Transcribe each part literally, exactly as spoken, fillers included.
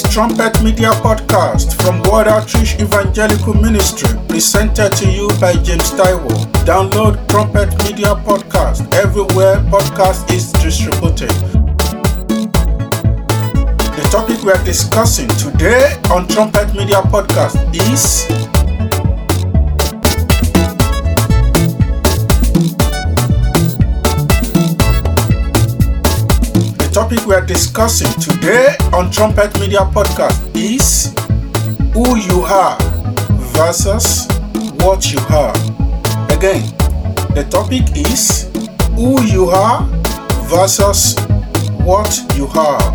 Trumpet Media Podcast from Word Outreach Evangelical Ministry, presented to you by James Taiwo. Download Trumpet Media Podcast everywhere podcast is distributed. The topic we are discussing today on Trumpet Media Podcast is The topic we are discussing today on Trumpet Media Podcast is who you are versus what you are. Again, the topic is who you are versus what you are.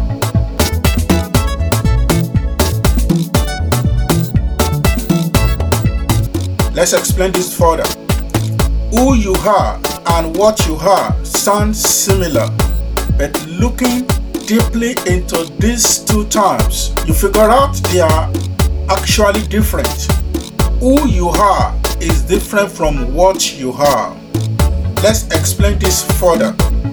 Let's explain this further. Who you are and what you are sound similar, but looking deeply into these two terms, you figure out they are actually different. Who you are is different from what you are. Let's explain this further.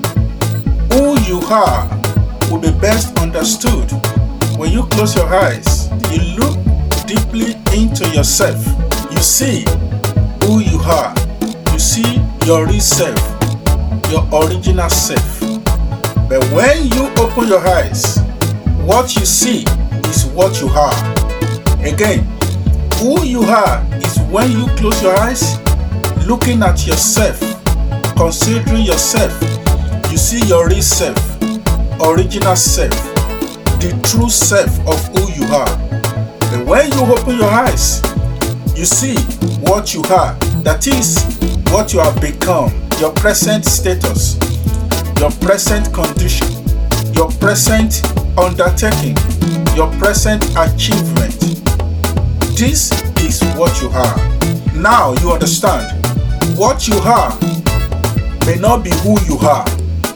Who you are will be best understood when you close your eyes. You look deeply into yourself. You see who you are. You see your real self, your original self. But when you open your eyes, what you see is what you are. Again, who you are is when you close your eyes, looking at yourself, considering yourself. You see your real self, original self, the true self of who you are. But when you open your eyes, you see what you are. That is what you have become, your present status, your present condition, your present undertaking, your present achievement. This is what you are. Now you understand. What you are may not be who you are.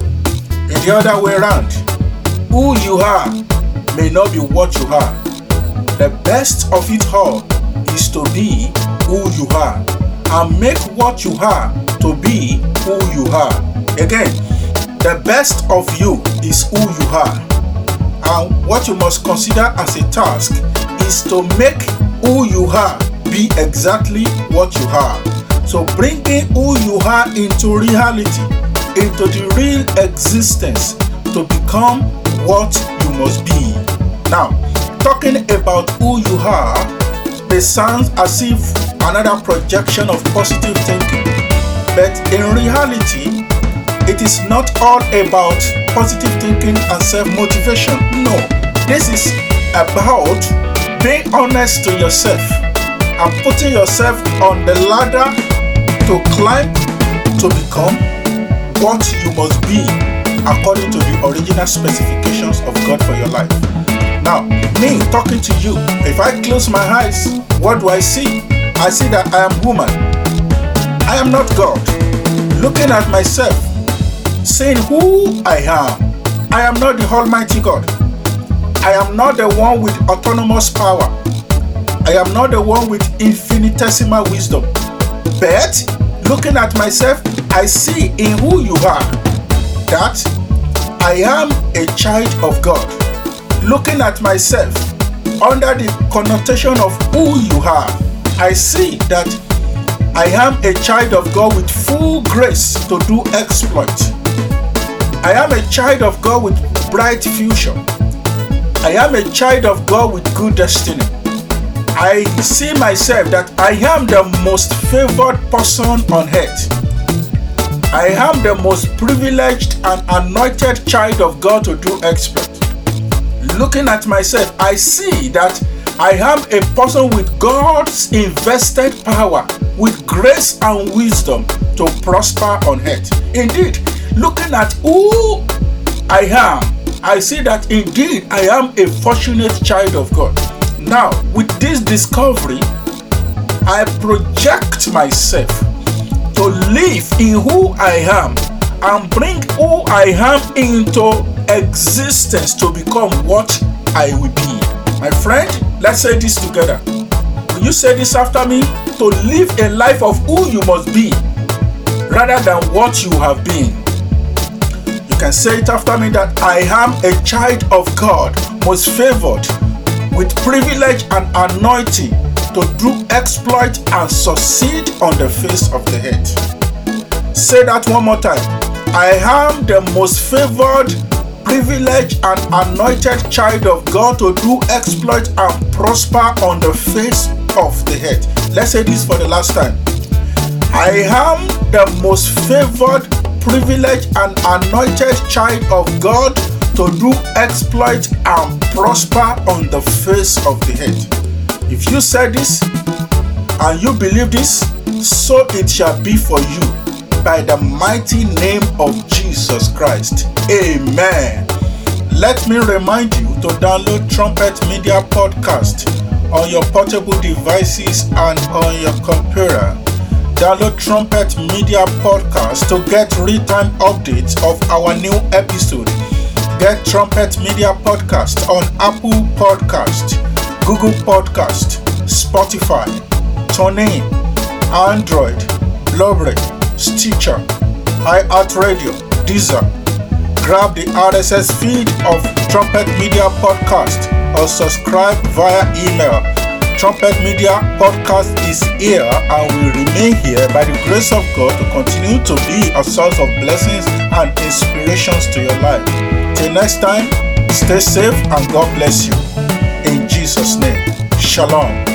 In the other way around, who you are may not be what you are. The best of it all is to be who you are and make what you are to be who you are. Again, the best of you is who you are, and what you must consider as a task is to make who you are be exactly what you are. So bringing who you are into reality, into the real existence, to become what you must be. Now, talking about who you are, it sounds as if another projection of positive thinking, but in reality, it is not all about positive thinking and self-motivation. No, this is about being honest to yourself and putting yourself on the ladder to climb to become what you must be according to the original specifications of God for your life. Now, me talking to you, if I close my eyes, what do I see? I see that I am woman. I am not God. Looking at myself, saying who I am. I am not the Almighty God. I am not the one with autonomous power. I am not the one with infinitesimal wisdom. But looking at myself, I see in who you are that I am a child of God. Looking at myself under the connotation of who you are, I see that I am a child of God with full grace to do exploit. I am a child of God with bright future. I am a child of God with good destiny. I see myself that I am the most favored person on earth. I am the most privileged and anointed child of God to do exploit. Looking at myself, I see that I am a person with God's invested power, with grace and wisdom to prosper on earth. Indeed, looking at who I am, I see that indeed I am a fortunate child of God. Now, with this discovery, I project myself to live in who I am and bring who I am into existence to become what I will be. My friend, let's say this together. Will you say this after me? To live a life of who you must be rather than what you have been. You can say it after me that I am a child of God, most favored, with privilege and anointing to do exploit and succeed on the face of the earth. Say that one more time. I am the most favored, privileged and anointed child of God to do exploit and prosper on the face of the earth. Let's say this for the last time. I am the most favored, privileged and anointed child of God to do exploit and prosper on the face of the earth. If you said this and you believe this, so it shall be for you by the mighty name of Jesus Christ. Amen. Let me remind you to download Trumpet Media Podcast on your portable devices and on your computer. Download Trumpet Media Podcast to get real-time updates of our new episode. Get Trumpet Media Podcast on Apple Podcast, Google Podcast, Spotify, TuneIn, Android, Blueberry, Stitcher, iHeartRadio, Deezer. Grab the R S S feed of Trumpet Media Podcast or subscribe via email. Trumpet Media Podcast is here and will remain here by the grace of God to continue to be a source of blessings and inspirations to your life. Till next time, stay safe and God bless you. In Jesus' name, Shalom.